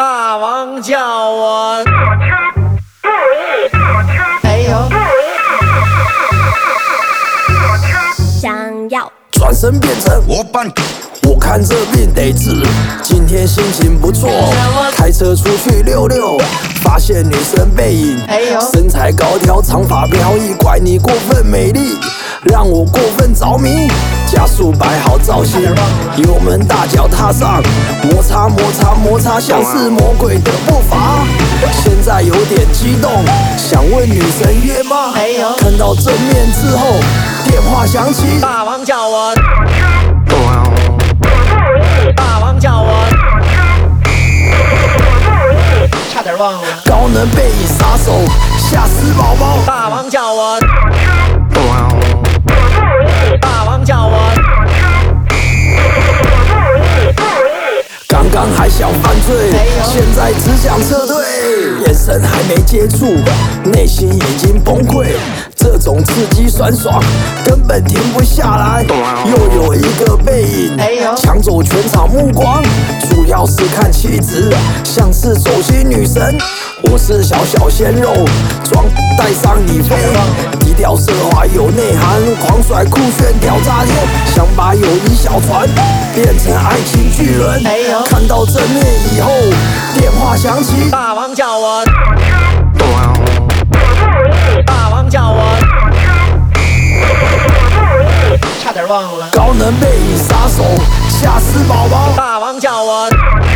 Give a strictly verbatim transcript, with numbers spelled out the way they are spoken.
大王叫我哎呦， 想要转身变成我扮我看这病得治，今天心情不错，开车出去溜溜，发现女生背影， 哎呦身材高挑，长发飘逸，怪你过分美丽，让我过分着迷。加速摆好造型，油门大脚踏上，摩擦摩擦摩擦，像是魔鬼的步伐。现在有点激动，想问女神约吗？ 哎呦看到正面之后，电话响起， 大王叫我，大王叫我， 差点忘了。 高能背影杀手，吓死宝宝。 大王叫我，大王叫我， 刚刚还想犯罪，现在只想撤退。眼神还没接触，内心已经崩溃。这种刺激酸爽，根本停不下来。又有一个背影哎呦， 抢走全场目光，主要是看气质，像是走心女神。我是小小鲜肉，装带上你飞，低调奢华有内涵，狂甩酷炫屌炸天，想把友谊小船变成爱情巨轮。 哎呦看到正面以后，电话响起， 大王叫我，大王叫我， 差点忘了。 高能背影杀手，吓死宝宝。 大王叫我。